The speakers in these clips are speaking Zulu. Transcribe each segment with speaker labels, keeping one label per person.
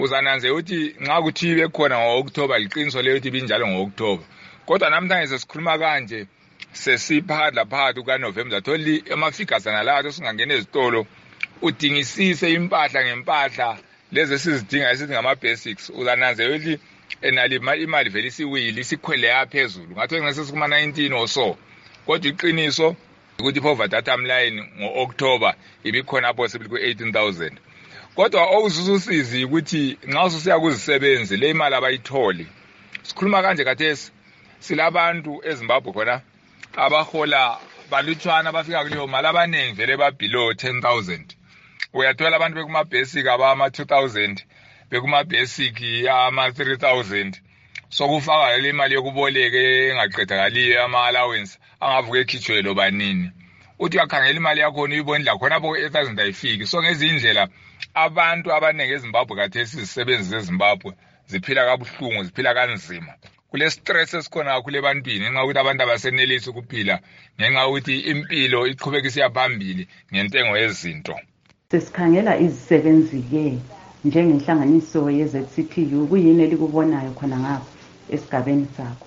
Speaker 1: uzananze ukuthi nxa kuthi bekhona ngo-October liqiniso leyo ukuthi binjalo ngo-October kodwa namhlanje sesikhuluma kanje sesiphakathi phakathi kukaNovember tholi ama-figures analawo singangena ezitolo udingisise impahla ngempahla lezi esizidinga esithi ngama-basics uzananze ukuthi enali imali vele isiwili isikhwele yaphezulu ngathi ngesesukuma 19 or so kodwa iqiniso ukuthi i-poverty timeline ngo-October ibikhona possibly ku-18,000 kodwa okuzuzusizi ukuthi nxa ususiya kuzisebenzi le imali abayitholi sikhuluma kanje kathesi silabantu eZimbabwe khona abahola balutshwana abafika kuleyo mali abaningi vele ba below 10,000 uyathola abantu bekuma basic abama 2,000 bekuma basic ama 3,000 sokufaka le imali yokuboleke engaqedakaliyo ama allowance angavuke ekhitshwe lo banini uthi uyakhangela imali yakho uyibonela khona bo 8,000 ayifiki so ngezindlela abantu abaningi eZimbabwe kathesi izisebenzi zeZimbabwe ziphila kabuhlungu ziphila kanzima kule stress esikhona kakhulu ebantwini ngenxa ukuthi abantu abasenelisi ukuphila ngenxa ukuthi impilo iqhubeka isiya phambili ngentengo yezinto
Speaker 2: sesikhangela izisebenzi ke njengenhlanganiso ye-ZCPU kuyini elikubonayo khona ngapha esigabeni sakho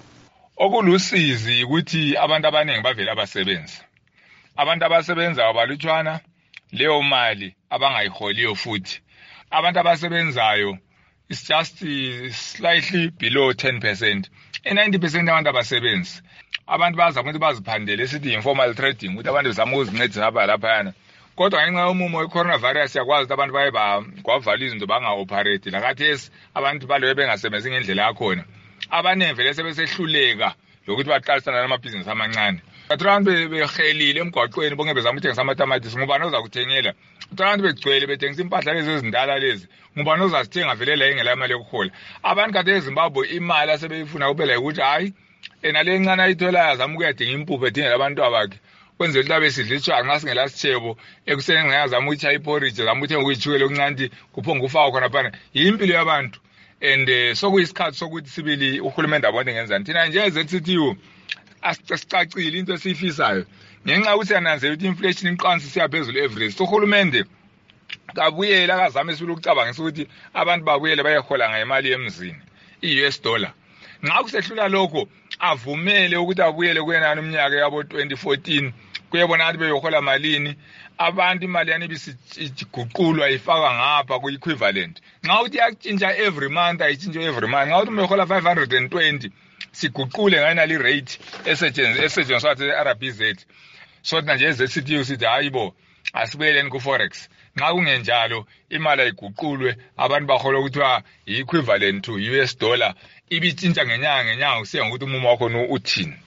Speaker 1: okulusizi ukuthi abantu abaningi bavela abasebenzi abantu abasebenza abalutshwana leyo mali abangayiholiyo futhi abantu abasebenzayo it's just slightly below 10%. 90% abantu abasebenzi abantu bazama ukuthi baziphandele esithi informal trading ukuthi abantu bezama ukuzincedisa lapha kodwa ngenxa yomumo we-coronavirus yakwazi ukuthi abantu baye kwavala izinto banga-operate lakathesi abantu balobe bengasebenzi ngendlela yakhona abaningi vele sebesehluleka lokuthi baqalisana namabhizinisi amancane abantu behelile emgwaqweni bonke bezama ukuthengisa amatamatisi ngubani ozakuthengela abantu begcwele bethengisa impahla lezi ezindala lezi ngubani ozazithenga vele la engela imali yokuhola abantu kade eZimbabwe imali asebeyifuna kuphela ukuthi hayi nale ncane ayitholayo azama ukuyadinga impuphu edingela abantu abakhe kwenzela ukuthi abesidla itshwala nxa singela sitshebo ekuseni ngiyazama ukutshaya iporridge zama ukuthenga ukuyitshukela okuncane kuphonga kufaka khona phana yimpilo yabantu and sokuyisikhathi sokuthi sibili uhulumende abone ngenzani thina nje eZCTU asicacile into esiyifisayo ngenxa ukuthi siyananzela ukuthi inflation iqansi siyaphezulu every so uhulumende kabuyele akazame sibili ukucabangisa ukuthi abantu babuyele bayehola ngemali yemzini i-US dollar nxa kusehlula lokho avumele ukuthi abuyele kwenani umnyaka yabo 2014 kuyebona ukuthi beyohola malini abantu imali yani bisiguqulwa ifaka ngapha ku-equivalent nxa uthi yatshintsha every month ayitshintshe every month nxa uthi umehola 520 siguqule ngayinali rate esetshenziswa RBZ so thina nje eZCTU sithi hayibo asibuyeleni ku-forex nxa kungenjalo imali ayiguqulwe abantu bahola ukuthiwa yi-equivalent to US dollar ibitshintsha ngenyanga kusiya ngokuthi umumo wakho uthini